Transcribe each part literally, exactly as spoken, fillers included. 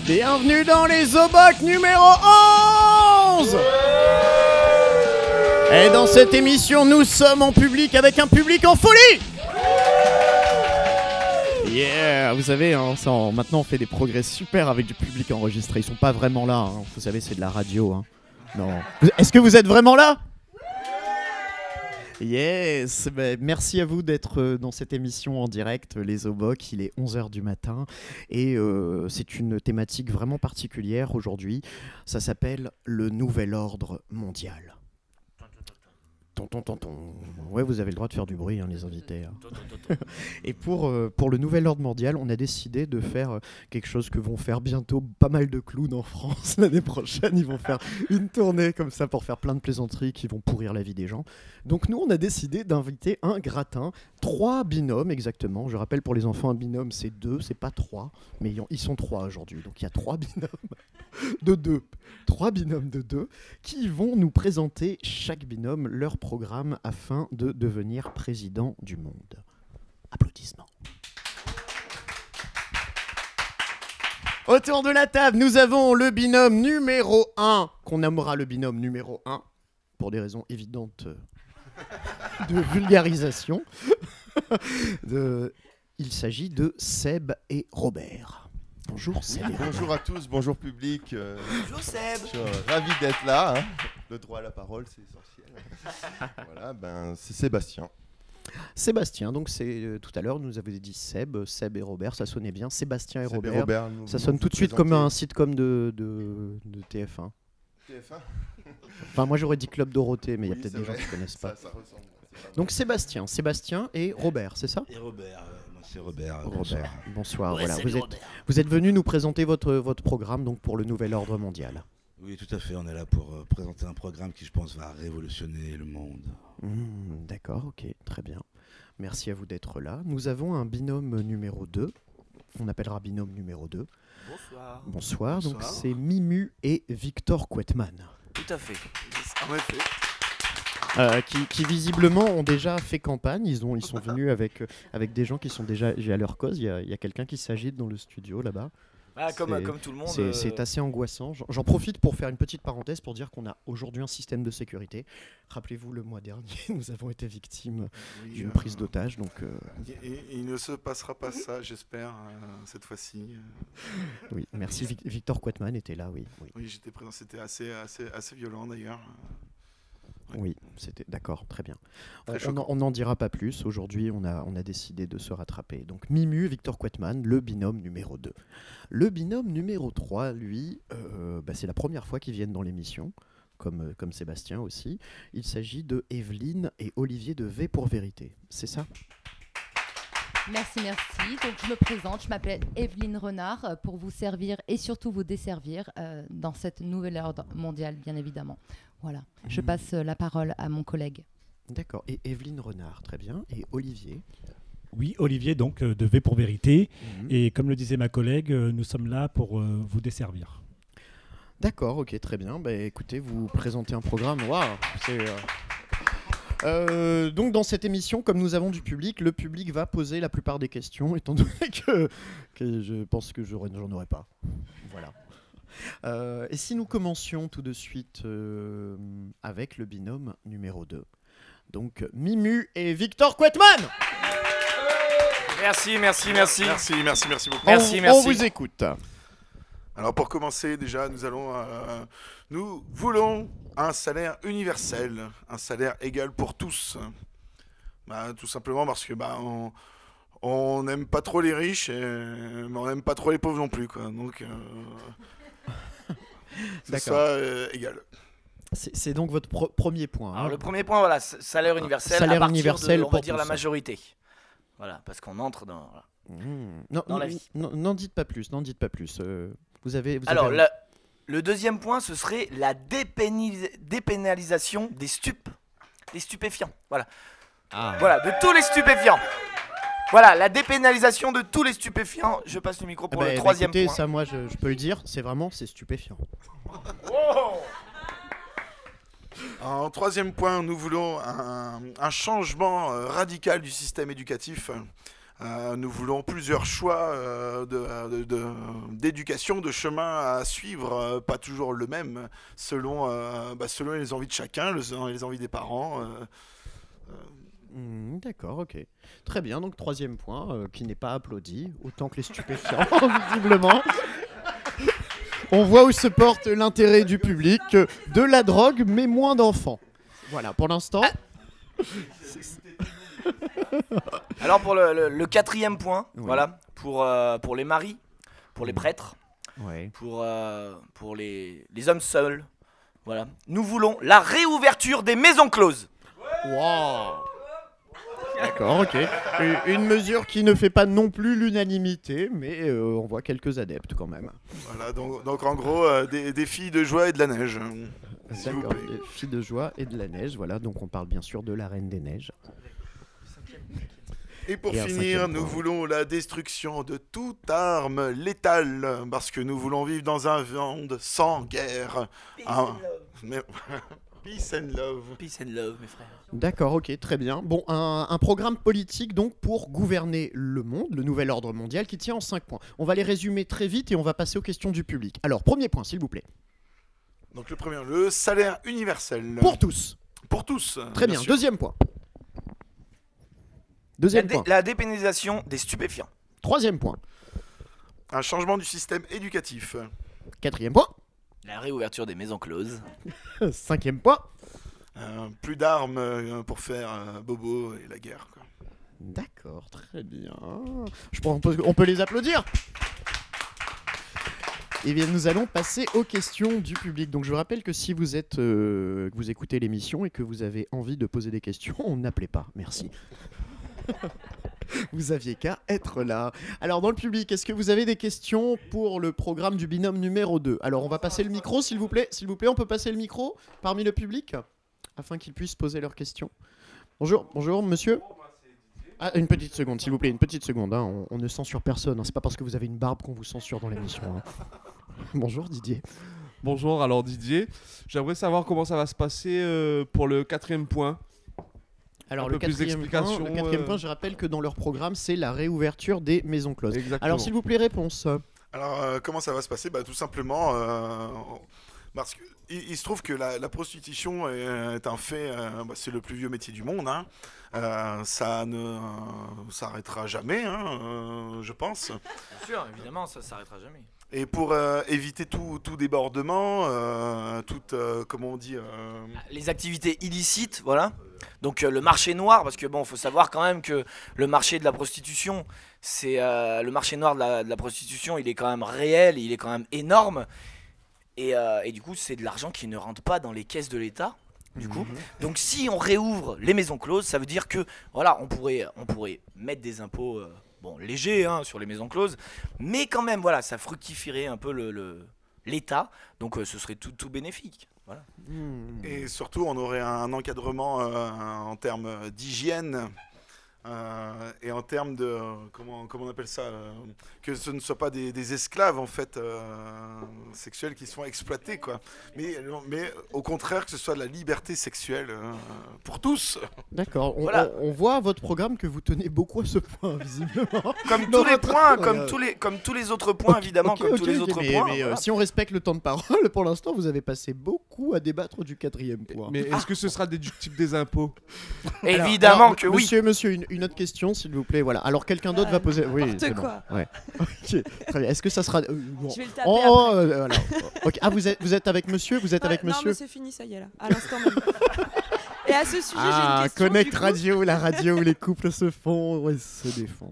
Bienvenue dans les Oboc numéro onze. Et dans cette émission, nous sommes en public avec un public en folie. Yeah, vous savez, hein, ça, on, maintenant on fait des progrès super avec du public enregistré. Ils sont pas vraiment là, hein. Vous savez, c'est de la radio. Hein. Non. Est-ce que vous êtes vraiment là ? Yes, bah, merci à vous d'être dans cette émission en direct, les Oboc. Il est onze heures du matin et euh, c'est une thématique vraiment particulière aujourd'hui. Ça s'appelle le nouvel ordre mondial. Tonton, tonton. Ouais, vous avez le droit de faire du bruit, hein, les invités. Hein. Et pour, euh, pour le nouvel ordre mondial, on a décidé de faire euh, quelque chose que vont faire bientôt pas mal de clowns en France l'année prochaine. Ils vont faire une tournée comme ça pour faire plein de plaisanteries qui vont pourrir la vie des gens. Donc nous, on a décidé d'inviter un gratin, trois binômes exactement. Je rappelle pour les enfants, un binôme c'est deux, c'est pas trois, mais ils sont trois aujourd'hui. Donc il y a trois binômes de deux, trois binômes de deux qui vont nous présenter chaque binôme leur programme afin de devenir président du monde. Applaudissements. Autour de la table, nous avons le binôme numéro un, qu'on nommera le binôme numéro un, pour des raisons évidentes de vulgarisation. de... Il s'agit de Seb et Robert. Bonjour Seb. Oui, bonjour à tous, bonjour public. Euh, bonjour Seb. Je suis euh, ravi d'être là. Hein. Le droit à la parole, c'est essentiel. Voilà, ben c'est Sébastien. Sébastien, donc c'est euh, tout à l'heure nous avez dit Seb, Seb et Robert, ça sonnait bien. Sébastien et Seb Robert, et Robert nous, ça sonne nous tout de suite présenter. comme un sitcom de, de, de T F un. T F un. Enfin moi j'aurais dit Club Dorothée, mais il oui, y a peut-être des vrai. gens qui ne connaissent pas. Ça, ça ressemble, donc Sébastien, Sébastien et Robert, c'est ça ? Et Robert, euh, moi c'est Robert. Robert, bonsoir. bonsoir ouais, voilà. Vous êtes, Robert. vous êtes venu nous présenter votre, votre programme donc, pour le nouvel ordre mondial. Oui, tout à fait. On est là pour euh, présenter un programme qui, je pense, va révolutionner le monde. Mmh, d'accord, ok, très bien. Merci à vous d'être là. Nous avons un binôme numéro deux. On appellera binôme numéro deux. Bonsoir. Bonsoir. Bonsoir. Donc c'est Mimu et Victor Quetman. Tout à fait. En effet. Euh, qui, qui visiblement ont déjà fait campagne. Ils, ont, ils sont venus avec, euh, avec des gens qui sont déjà à leur cause. Il y a, il y a quelqu'un qui s'agite dans le studio là-bas. Ah, comme, comme tout le monde. C'est, euh... c'est assez angoissant. J'en, j'en profite pour faire une petite parenthèse pour dire qu'on a aujourd'hui un système de sécurité. Rappelez-vous, le mois dernier, nous avons été victimes oui, d'une euh... prise d'otage. Donc, euh... il, il ne se passera pas ça, j'espère, euh, cette fois-ci. Oui, merci. Vic- Victor Quetman était là, oui. Oui, oui j'étais présent. C'était assez, assez, assez violent d'ailleurs. Ouais. Oui, c'était d'accord, très bien. On n'en dira pas plus. Aujourd'hui, on a, on a décidé de se rattraper. Donc, Mimu, Victor Quetman, le binôme numéro deux. Le binôme numéro trois, lui, euh, bah, c'est la première fois qu'ils viennent dans l'émission, comme, comme Sébastien aussi. Il s'agit de Evelyne et Olivier de V pour Vérité. C'est ça ? Merci, merci. Donc, je me présente, je m'appelle Evelyne Renard euh, pour vous servir et surtout vous desservir euh, dans cette nouvelle ordre mondiale, bien évidemment. Voilà, je passe euh, la parole à mon collègue. D'accord, et Evelyne Renard, très bien. Et Olivier ? Oui, Olivier, donc euh, de V pour Vérité. Mmh. Et comme le disait ma collègue, euh, nous sommes là pour euh, vous desservir. D'accord, ok, très bien. Bah, écoutez, vous présentez un programme. Waouh, c'est... Euh... Euh, donc dans cette émission, comme nous avons du public, le public va poser la plupart des questions, étant donné que, que je pense que j'aurais, j'en aurais pas. Voilà. Euh, et si nous commencions tout de suite euh, avec le binôme numéro deux, donc Mimu et Victor Quetman. Merci, merci, merci. Merci, merci, merci beaucoup. Merci, on, merci. On vous écoute. Alors pour commencer, déjà, nous allons, euh, nous voulons un salaire universel, un salaire égal pour tous. Bah, tout simplement parce que bah on, on n'aime pas trop les riches, et, mais on n'aime pas trop les pauvres non plus, quoi. Donc euh, c'est ça euh, égal. C'est, c'est donc votre pro- premier point. Alors hein. le premier point, voilà, salaire universel. Salaire à partir universel de, on va pour dire tous. la majorité. Voilà, parce qu'on entre dans. Voilà. Mmh. Non, dans n- la vie. n- n'en dites pas plus, n'en dites pas plus. Euh, vous avez. Vous Alors avez... la, le deuxième point, ce serait la dépénis- dépénalisation des stupes, des stupéfiants. Voilà. Ah. Voilà, de tous les stupéfiants. Voilà, la dépénalisation de tous les stupéfiants. Je passe le micro pour bah, le troisième écoutez, point. ça, moi, je, je peux le dire, c'est vraiment, c'est stupéfiant. Oh En troisième point, nous voulons un, un changement euh, radical du système éducatif, Euh, nous voulons plusieurs choix euh, de, de- de- d'éducation, de chemin à suivre, euh, pas toujours le même, selon, euh, bah, selon les envies de chacun, le- les envies des parents. euh, Hmm, D'accord, ok. Très bien, donc troisième point, euh, qui n'est pas applaudi, autant que les stupéfiants, visiblement. On voit où se porte l'intérêt du public, euh, de la drogue, mais moins d'enfants. Voilà, pour l'instant. Alors pour le, le- le quatrième point, Oui. voilà, pour, euh, pour les maris, pour les prêtres, Ouais. pour, euh, pour les, les hommes seuls, voilà. Nous voulons la réouverture des maisons closes. Wow. D'accord, ok. Une- Une mesure qui ne fait pas non plus l'unanimité, mais euh, on voit quelques adeptes quand même. Voilà, donc, donc en gros, euh, des, des filles de joie et de la neige. S'il vous D'accord, plaît. des filles de joie et de la neige, voilà, donc on parle bien sûr de la Reine des Neiges. Et pour Et un finir, cinquième nous point. voulons la destruction de toute arme létale, parce que nous voulons vivre dans un monde sans guerre. Ah, mais... Peace and love. Peace and love, mes frères. D'accord, ok, très bien. Bon, un, un programme politique donc pour gouverner le monde, le nouvel ordre mondial qui tient en cinq points. On va les résumer très vite et on va passer aux questions du public. Alors, premier point, s'il vous plaît. Donc le premier, le salaire universel. Pour tous. Pour tous. Très bien. sûr. Deuxième point. La, Deuxième dé- point. la dépénalisation des stupéfiants. Troisième point. Un changement du système éducatif. Quatrième point. La réouverture des maisons closes. Cinquième point. Euh, plus d'armes euh, pour faire euh, bobo et la guerre. Quoi. D'accord, très bien. Je pense, on, peut, on peut les applaudir. Eh bien, nous allons passer aux questions du public. Donc, je vous rappelle que si vous êtes, euh, que vous écoutez l'émission et que vous avez envie de poser des questions, on n'appelez pas. Merci. Vous aviez qu'à être là. Alors, dans le public, est-ce que vous avez des questions pour le programme du binôme numéro deux? Alors, on va passer le micro, s'il vous plaît. S'il vous plaît, on peut passer le micro parmi le public afin qu'ils puissent poser leurs questions. Bonjour, bonjour, monsieur. Ah, une petite seconde, s'il vous plaît, une petite seconde. Hein. On, on ne censure personne. Hein. C'est pas parce que vous avez une barbe qu'on vous censure dans l'émission. Hein. Bonjour, Didier. Bonjour, alors Didier, j'aimerais savoir comment ça va se passer euh, pour le quatrième point. Alors, Un le peu plus quatrième, point, d'explications, le quatrième euh. point, je rappelle que dans leur programme, c'est la réouverture des maisons closes. Exactement. Alors, s'il vous plaît, réponse. Alors, euh, comment ça va se passer? Bah, tout simplement, euh, parce que il, il se trouve que la, la prostitution est, est un fait, euh, bah, c'est le plus vieux métier du monde. Hein. Euh, ça ne euh, s'arrêtera jamais, hein, euh, je pense. Bien sûr, évidemment, ça s'arrêtera jamais. Et pour euh, éviter tout, tout débordement, euh, toute, euh, comment on dit, euh, Les activités illicites, voilà. Donc euh, le marché noir, parce que bon, faut savoir quand même que le marché de la prostitution, c'est euh, le marché noir de la, de la prostitution, il est quand même réel, il est quand même énorme, et, euh, et du coup, c'est de l'argent qui ne rentre pas dans les caisses de l'État. Du coup, donc si on réouvre les maisons closes, ça veut dire que voilà, on pourrait, on pourrait mettre des impôts, euh, bon légers, hein, sur les maisons closes, mais quand même, voilà, ça fructifierait un peu le, le- l'État, donc euh, ce serait tout, tout bénéfique. Voilà. Hmm. et surtout on aurait un encadrement euh, en termes d'hygiène. Euh, et en termes de euh, comment, comment on appelle ça, euh, que ce ne soit pas des, des esclaves en fait euh, sexuels qui sont exploités quoi, mais, mais au contraire que ce soit de la liberté sexuelle euh, pour tous. D'accord. On, Voilà. on- on voit à votre programme que vous tenez beaucoup à ce point, visiblement. Comme Dans tous les votre- points, Oh comme là. tous les, comme tous les autres points, Ok, évidemment, ok, comme ok, tous les ok, autres mais, points. mais, euh, voilà. si on respecte le temps de parole, pour l'instant, vous avez passé beaucoup à débattre du quatrième point. Mais est-ce que ce sera déductible des impôts? Alors- Évidemment alors, que oui. Monsieur, monsieur, une, une autre question, s'il vous plaît. Voilà. Alors, quelqu'un d'autre va poser. Oui, n'importe c'est bon. quoi. Ouais. Ok, très bien. Est-ce que ça sera. euh, bon. Je vais le taper Oh, après. euh, voilà. Ok. Ah, vous êtes, vous êtes avec monsieur Vous êtes avec Ah, non, monsieur mais c'est fini, ça y est, là, à l'instant même. Et à ce sujet, j'ai Ah, une question. Connect du coup. Radio, la radio où les couples se font et se défendent.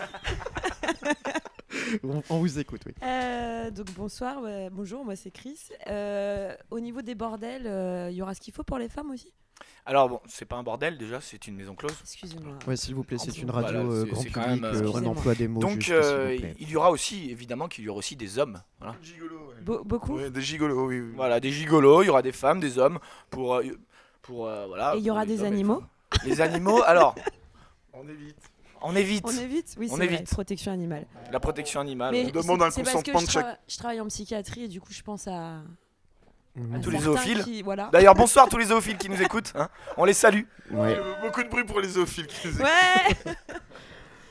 on, on vous écoute, oui. Euh, donc bonsoir, ouais, bonjour, moi c'est Chris. Euh, au niveau des bordels, il y aura ce qu'il faut pour les femmes aussi? Alors bon, c'est pas un bordel déjà, c'est une maison close. Excusez-moi. Ouais, s'il vous plaît, c'est une Voilà, radio euh, c'est- grand c'est quand public. même, euh, euh, on Excusez-moi. emploie des mots Donc justes, euh, s'il vous plaît. il y aura aussi, évidemment, qu'il y aura aussi des hommes. Voilà. Gigolos, ouais. Be- beaucoup? Ouais, des gigolos, oui. oui. Voilà, des gigolos, il y aura des femmes, des hommes, pour, euh, pour euh, voilà. Et il y aura pour les des hommes et les animaux? femmes. Les animaux, alors, On évite. on évite On évite? Oui, On c'est vrai, évite. protection animale. la protection animale. Mais on demande un c'est- c'est parce que consentement je, de chaque- trava- je travaille en psychiatrie et du coup je pense à, Mhm. à Tous les certains zoophiles. qui- voilà. D'ailleurs, bonsoir tous les zoophiles qui nous écoutent. hein. On les salue. Ouais. Euh, Beaucoup de bruit pour les zoophiles qui nous écoutent. Ouais.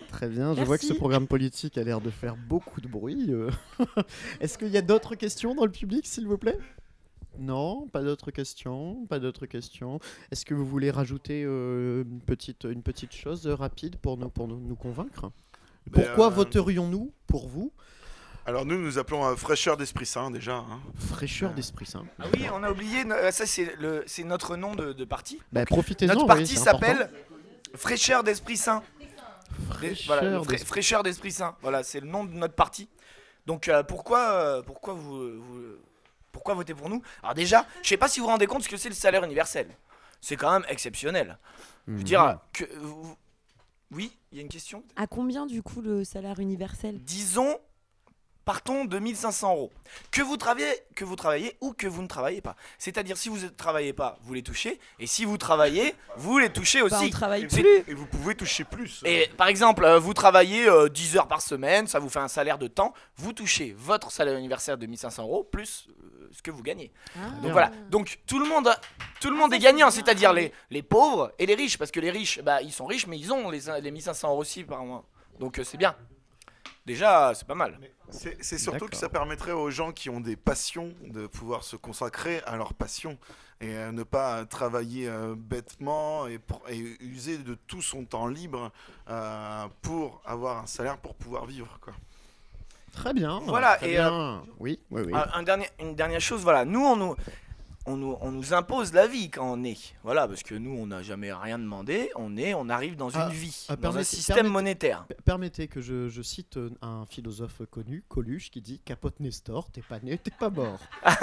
Très bien, je vois que ce Merci. programme politique a l'air de faire beaucoup de bruit. euh. Est-ce qu'il y a d'autres questions dans le public, s'il vous plaît? Non, pas d'autres questions, pas d'autres questions. Est-ce que vous voulez rajouter euh, une, petite, une petite chose euh, rapide pour nous, pour nous, nous convaincre? Mais, Pourquoi euh, voterions-nous pour vous? Alors nous, nous appelons euh, fraîcheur d'Esprit Saint déjà. hein. Fraîcheur d'Esprit Saint. Ah oui, on a oublié, no- ça c'est le- c'est notre nom de, de parti. Bah, profitez-en, Notre oui, parti c'est s'appelle important. Fraîcheur d'Esprit Saint. Des- voilà, Fraîcheur le fra- d'Esprit- Fraîcheur d'Esprit Saint. Voilà, c'est le nom de notre parti. Donc euh, pourquoi, euh, pourquoi vous, vous- pourquoi voter pour nous? Alors déjà, je sais pas si vous vous rendez compte ce que c'est le salaire universel. C'est quand même exceptionnel. Je veux Mhm. dire que vous- oui, il y a une question. À combien du coup le salaire universel? Disons, partons de mille cinq cents euros. Que vous travaillez, que vous travaillez ou que vous ne travaillez pas. C'est-à-dire si vous ne travaillez pas, vous les touchez, et si vous travaillez, vous les touchez aussi. Bah, on travaille C'est- plus. Et vous pouvez toucher plus. Et par exemple, euh, vous travaillez euh, dix heures par semaine, ça vous fait un salaire de temps, vous touchez votre salaire universel de mille cinq cents euros plus euh, ce que vous gagnez. Ah. Donc voilà, donc tout le monde, tout le monde est gagnant, c'est-à-dire les, les pauvres et les riches, parce que les riches, bah, ils sont riches, mais ils ont les, les mille cinq cents euros aussi par mois. Donc euh, c'est bien. Déjà, c'est pas mal. C'est c'est surtout que D'accord. ça permettrait aux gens qui ont des passions de pouvoir se consacrer à leur passion et euh, ne pas travailler euh, bêtement et, pour- et user de tout son temps libre euh, pour avoir un salaire pour pouvoir vivre. Quoi. Très bien. Voilà, très et, bien. Oui, oui, oui. Un, un dernier, une dernière chose, voilà, nous on nous, on nous, on nous impose la vie quand on est, voilà, parce que nous on n'a jamais rien demandé, on est, on arrive dans une Ah, vie, ah, dans un permettez- système permettez- monétaire. P- Permettez que je, je cite euh, un philosophe connu, Coluche, qui dit Capote Nestor, t'es pas né, t'es pas mort.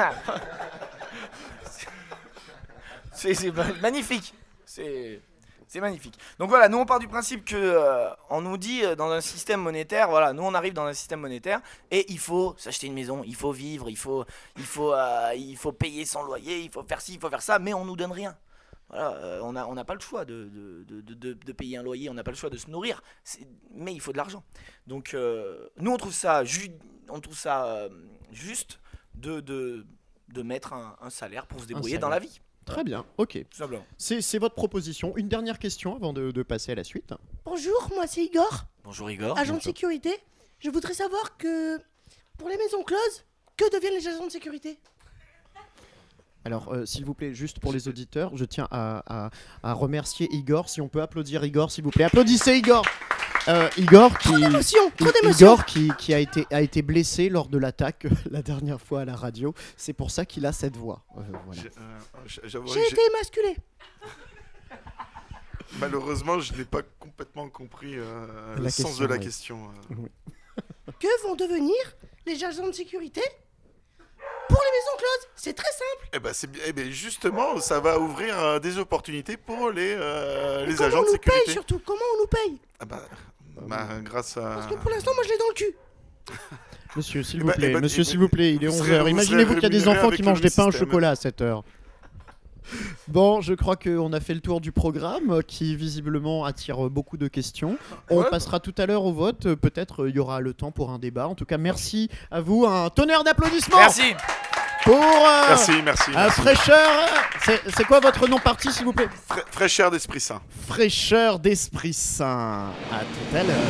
C'est c'est ma- magnifique, c'est c'est magnifique. Donc voilà, nous on part du principe que euh, on nous dit euh, dans un système monétaire, voilà, nous on arrive dans un système monétaire et il faut s'acheter une maison, il faut vivre, il faut, il faut, euh, il faut payer son loyer, il faut faire ci, il faut faire ça, mais on nous donne rien. Voilà, euh, on n'a on n'a pas le choix de, de, de, de- de- de payer un loyer, on n'a pas le choix de se nourrir, c'est- mais il faut de l'argent. Donc euh, nous on trouve ça, ju- on trouve ça euh, juste de, de, de mettre un, un salaire pour se débrouiller dans la salaire. vie, Très bien, ok. tout simplement. C'est c'est votre proposition. Une dernière question avant de, de passer à la suite. Bonjour, moi c'est Igor, Bonjour Igor. agent de sécurité. Je voudrais savoir que pour les maisons closes, que deviennent les agents de sécurité? Alors, euh, s'il vous plaît, juste pour les auditeurs, je tiens à, à- à remercier Igor. Si on peut applaudir Igor, s'il vous plaît. Applaudissez Igor. Euh, Igor qui, Trop d'émotion, trop I- d'émotion. Igor qui, qui a, été, a été blessé lors de l'attaque euh, la dernière fois à la radio. C'est pour ça qu'il a cette voix. Euh, voilà. J'ai- euh, j'- j'avouerai J'ai que été j'ai- émasculé. malheureusement, je n'ai pas complètement compris euh, La le sens question, de la oui. question. euh. Que vont devenir les agents de sécurité pour les maisons closes? C'est très simple. Eh ben, c'est bien. Eh ben, justement, ça va ouvrir euh, des opportunités pour les, euh, Et les comment agents on de nous sécurité. paye surtout? Comment on nous paye? Ah bah, bah, grâce à. Parce que pour l'instant, moi je l'ai dans le cul. Monsieur, s'il Eh vous ben, plaît, eh ben, monsieur, eh s'il ben, vous plaît, il est vous onze serez- heures. vous Imaginez-vous serez qu'il y a des rémunéré enfants avec qui le mangent des pains au système. chocolat à cette heure. Bon, je crois qu'on a fait le tour du programme euh, qui visiblement attire euh, beaucoup de questions. On Ouais. passera tout à l'heure au vote. euh, Peut-être euh, il y aura le temps pour un débat. En tout cas, merci à vous. Un tonnerre d'applaudissements Merci. pour euh, Merci, merci. à merci. Fraîcheur. C'est c'est quoi votre nom parti, s'il vous plaît? Fra- fraîcheur d'Esprit Saint. Fraîcheur d'Esprit Saint. À tout à l'heure.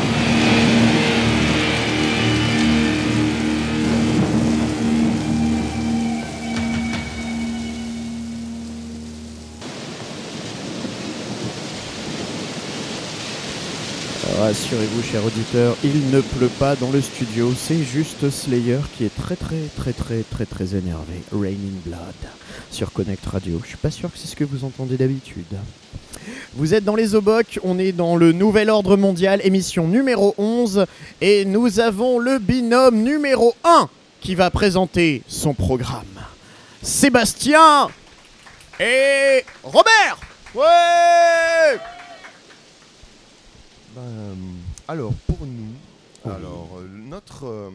Rassurez-vous, chers auditeurs, il ne pleut pas dans le studio, c'est juste Slayer qui est très très très très très très énervé. Raining Blood sur Connect Radio. Je suis pas sûr que c'est ce que vous entendez d'habitude. Vous êtes dans les Obocs, on est dans le Nouvel Ordre Mondial, émission numéro onze, et nous avons le binôme numéro un qui va présenter son programme. Sébastien et Robert. Ouais. Ben, euh, alors, pour nous, Oui. alors, euh, notre. euh,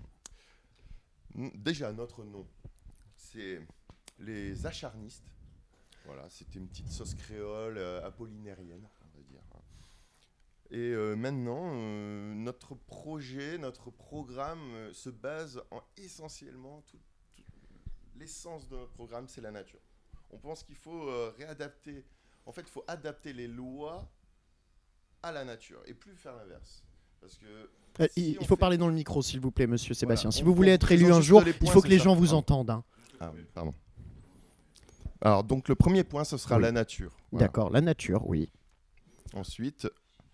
n- déjà, notre nom, c'est les acharnistes. Voilà, c'était une petite sauce créole euh, apollinérienne, on va dire. Et euh, maintenant, euh, notre projet, notre programme euh, se base en essentiellement. Tout, tout- l'essence de notre programme, c'est la nature. On pense qu'il faut euh, réadapter. En fait, il faut adapter les lois à la nature et plus faire l'inverse. Parce que Euh, si il on il faut fait- parler dans le micro, s'il vous plaît, monsieur Sébastien. Voilà, Si on- vous voulez on être présente élu un juste jour, les il points, faut que c'est les ça. gens vous Pardon. entendent. hein. Ah oui, pardon. Alors, donc le premier point, ce sera Oui. la nature. Voilà. D'accord, la nature, oui. Ensuite,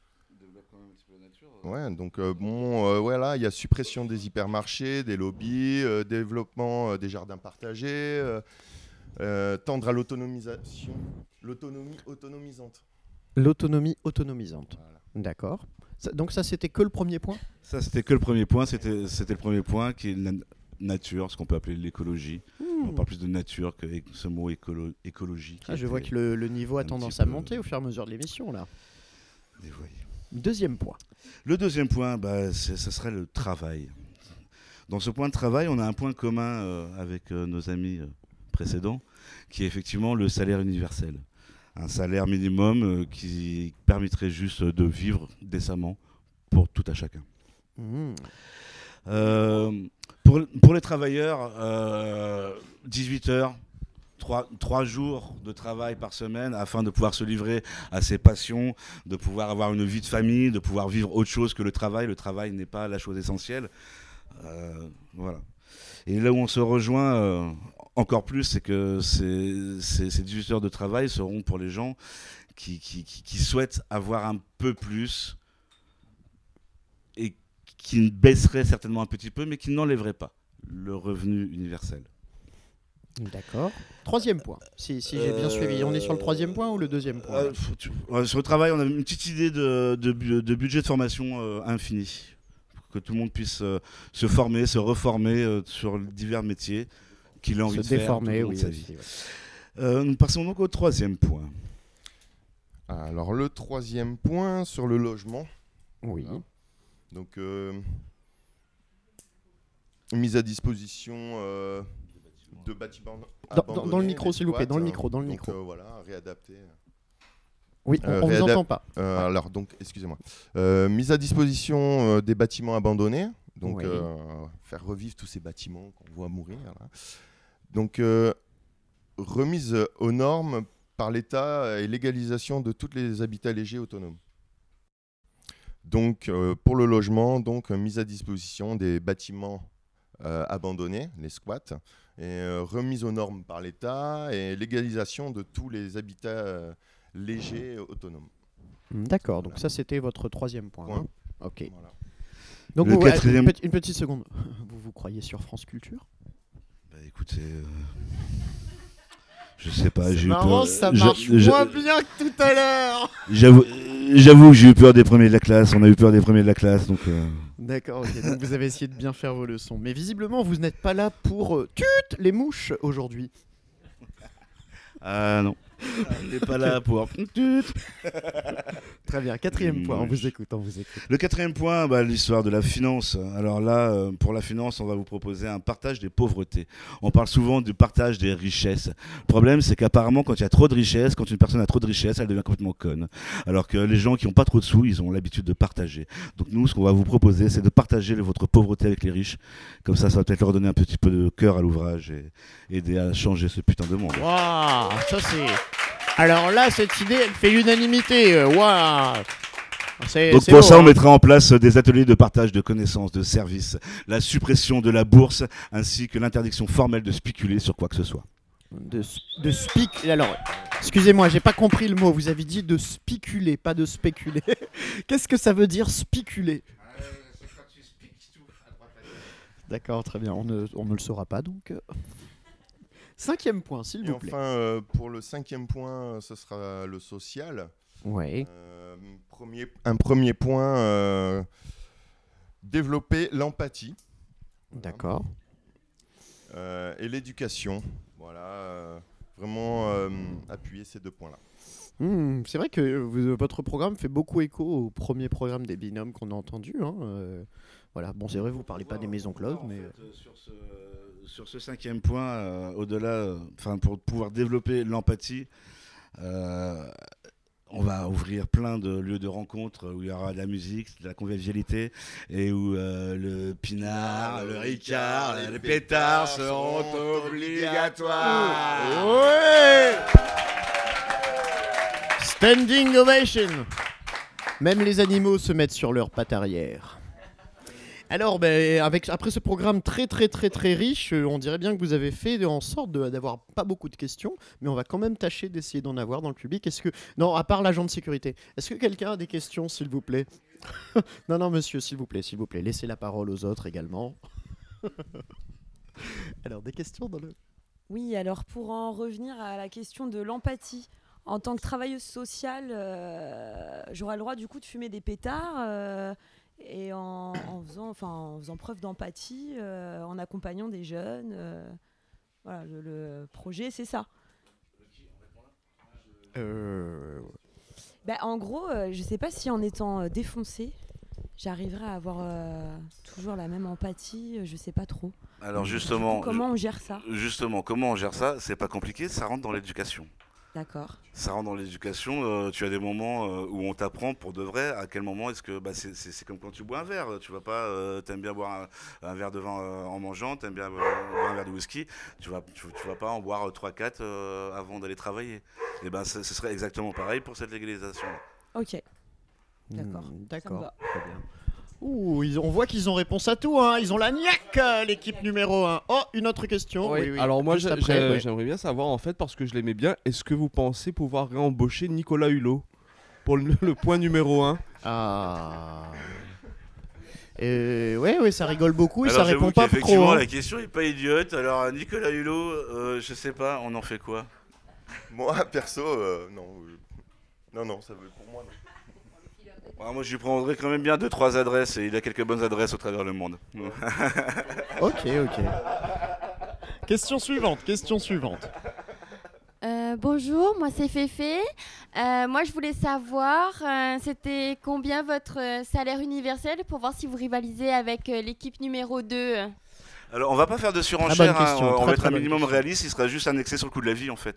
ouais, donc euh, bon, euh, voilà, il y a suppression des hypermarchés, des lobbies, euh, développement euh, des jardins partagés, euh, euh, tendre à l'autonomisation, l'autonomie autonomisante. L'autonomie autonomisante. Voilà. D'accord. Ça- Donc ça, c'était que le premier point. Ça, c'était que le premier point. C'était, c'était le premier point qui est la na- nature, ce qu'on peut appeler l'écologie. On parle plus de nature que é- ce mot écolo- écologie. qui Ah, je était vois que le, le niveau a un tendance petit à peu monter au fur et à mesure de l'émission, là. dévoyé. Deuxième point. Le deuxième point, bah, c'est- ce serait le travail. Dans ce point de travail, on a un point commun euh, avec euh, nos amis euh, précédents, qui est effectivement le salaire universel. Un salaire minimum euh, qui permettrait juste de vivre décemment pour tout à chacun. Mmh. Euh, pour, pour les travailleurs, euh, dix-huit heures, trois jours de travail par semaine afin de pouvoir se livrer à ses passions, de pouvoir avoir une vie de famille, de pouvoir vivre autre chose que le travail. Le travail n'est pas la chose essentielle. Euh, voilà. Et là où on se rejoint euh, encore plus, c'est que ces, ces, ces dix-huit heures de travail seront pour les gens qui, qui, qui, qui souhaitent avoir un peu plus et qui baisseraient certainement un petit peu, mais qui n'enlèveraient pas le revenu universel. D'accord. Troisième point, si, si j'ai bien Euh, suivi. On est sur le troisième point ou le deuxième point Euh, faut- tu- ouais, sur le travail, on a une petite idée de, de, bu- de budget de formation euh, infini. Pour que tout le monde puisse euh, se former, se reformer euh, sur divers métiers qu'il a envie Se de faire déformer, tout au long de oui. sa aussi, vie. ouais. Euh, nous passons donc au troisième point. Alors le troisième point sur le logement. Oui. Voilà. Donc euh, mise à disposition euh, de bâtiments Dans- dans- dans le abandonnés, micro, des s'il vous plaît, dans le squats, micro, dans le donc, micro. euh, voilà, réadapter. Oui, on, Euh, on vous réadap- entend pas. Euh, Alors donc, excusez-moi. Euh, mise à disposition euh, des bâtiments abandonnés. Donc Oui. euh, faire revivre tous ces bâtiments qu'on voit mourir. Là. Donc euh, remise aux normes par l'État et légalisation de tous les habitats légers autonomes. Donc euh, pour le logement, donc euh, mise à disposition des bâtiments euh, abandonnés, les squats, et euh, remise aux normes par l'État et légalisation de tous les habitats euh, légers autonomes. D'accord, donc ça c'était votre troisième point. Point. hein. Ok. Voilà. Donc Le vous, quatrième- une, petite, une petite seconde. Vous vous croyez sur France Culture Bah, écoutez, euh, je sais pas. C'est j'ai eu marrant, peur- ça je- marche je- moins bien que tout à l'heure. J'avoue, j'avoue que j'ai eu peur des premiers de la classe. On a eu peur des premiers de la classe, donc. euh, D'accord, ok. Donc vous avez essayé de bien faire vos leçons. Mais visiblement, vous n'êtes pas là pour euh, tut les mouches aujourd'hui. Ah non. On n'est pas là pour. Très bien, quatrième point, on Mouche. vous écoute, on vous écoute. Le quatrième point, bah, l'histoire de la finance. Alors là, euh, pour la finance, on va vous proposer un partage des pauvretés. On parle souvent du partage des richesses. Le problème, c'est qu'apparemment, quand il y a trop de richesses, quand une personne a trop de richesses, elle devient complètement conne. Alors que les gens qui n'ont pas trop de sous, ils ont l'habitude de partager. Donc nous, ce qu'on va vous proposer, c'est de partager votre pauvreté avec les riches. Comme ça, ça va peut-être leur donner un petit peu de cœur à l'ouvrage et aider à changer ce putain de monde. Waouh, ça c'est... Alors là, cette idée, elle fait l'unanimité. euh, Waouh. C'est- Donc c'est pour beau, ça, on hein. mettra en place des ateliers de partage de connaissances, de services, la suppression de la bourse, ainsi que l'interdiction formelle de spéculer sur quoi que ce soit. De, s- de spic... Alors, excusez-moi, j'ai pas compris le mot. Vous avez dit de spiculer, pas de spéculer. Qu'est-ce que ça veut dire spiculer? D'accord, très bien. On ne, on ne le saura pas donc. euh. Cinquième point, s'il Et vous plaît. enfin, euh, pour le cinquième point, ce sera le social. Ouais. Euh, premier, un premier point, euh, développer l'empathie. D'accord. Euh, et l'éducation. Voilà, euh, vraiment euh, appuyer ces deux points-là. Hmm, c'est vrai que vous- votre programme fait beaucoup écho au premier programme des binômes qu'on a entendu. Hein. euh, voilà, bon, c'est vrai, vous parlez pas des maisons closes, mais. euh, sur, ce, sur ce cinquième point, euh, au-delà, enfin pour pouvoir développer l'empathie, euh, on va ouvrir plein de lieux de rencontres où il y aura de la musique, de la convivialité et où euh, le pinard, le ricard, les, pétards seront obligatoires. Ouais. Standing ovation. Même les animaux se mettent sur leurs pattes arrière. Alors, ben, avec, après ce programme très très très très riche, euh, on dirait bien que vous avez fait en sorte de- d'avoir pas beaucoup de questions, mais on va quand même tâcher d'essayer d'en avoir dans le public. Est-ce que non, à part l'agent de sécurité, est-ce que quelqu'un a des questions, s'il vous plaît? Non, non, monsieur, s'il vous plaît, s'il vous plaît, laissez la parole aux autres également. Alors, des questions dans le. Oui, alors pour en revenir à la question de l'empathie, en tant que travailleuse sociale, euh, j'aurai le droit du coup de fumer des pétards euh, et en, en faisant, enfin, en faisant preuve d'empathie, euh, en accompagnant des jeunes. euh, voilà, le, le projet, c'est ça. Euh... Bah, en gros, euh, je sais pas si en étant euh, défoncée, j'arriverai à avoir euh, toujours la même empathie, euh, je sais pas trop. Alors Du justement, coup, comment on gère ça? Justement, comment on gère ça? C'est pas compliqué, ça rentre dans l'éducation. D'accord. Ça rentre dans l'éducation, euh, tu as des moments euh, où on t'apprend pour de vrai à quel moment est-ce que bah, c'est, c'est, c'est comme quand tu bois un verre, tu vas pas euh, t'aimes bien boire un, un verre de vin euh, en mangeant, t'aimes bien euh, boire un verre de whisky, tu vas tu, tu vas pas en boire trois quatre euh, avant d'aller travailler. Et ben ce, ce serait exactement pareil pour cette légalisation. Ok. D'accord. Hmm, Ça me D'accord. va. Très bien. Ouh, ils- on voit qu'ils ont réponse à tout, hein. Ils ont la niaque, euh, l'équipe numéro un. Oh, une autre question. Oui, Oui, oui. Alors moi, Juste j'ai- après, j'ai- ouais. j'aimerais bien savoir, en fait, parce que je l'aimais bien, est-ce que vous pensez pouvoir réembaucher Nicolas Hulot pour le, le point numéro un? Ah. Euh, ouais, ouais, ça rigole beaucoup et Alors ça j'avoue répond pas qu'effectivement trop. hein. la question est pas idiote. Alors Nicolas Hulot, euh, je sais pas, on en fait quoi? Moi, perso, euh, non. euh, Non, non, ça veut pour moi. non. Ah, moi je lui prendrais quand même bien deux trois adresses et il a quelques bonnes adresses au travers le monde. Ok, ok. Question suivante, question suivante. Euh, bonjour, moi c'est Féfé. Euh, moi je voulais savoir, euh, c'était combien votre euh, salaire universel pour voir si vous rivalisez avec euh, l'équipe numéro deux. Alors on va pas faire de Très surenchère, bonne hein, question, on, on très, va être très un bonne minimum question. réaliste, il sera juste indexé sur le coût de la vie en fait.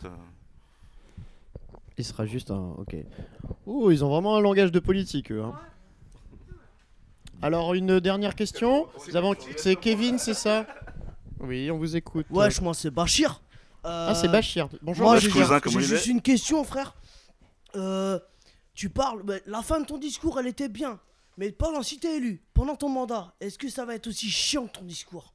Il sera juste un. Ok. Oh, ils ont vraiment un langage de politique, eux. hein. Alors, une dernière question. Nous avons- C'est Kevin, c'est ça? Oui, on vous écoute. Wesh, moi c'est Bachir. Euh, Ah, c'est Bachir. Bonjour, Moi Bachir. j'ai cousin, comment j'ai il est juste une question, frère. Euh, tu parles, bah, la fin de ton discours elle était bien, mais pendant si t'es élu, pendant ton mandat, est-ce que ça va être aussi chiant que ton discours?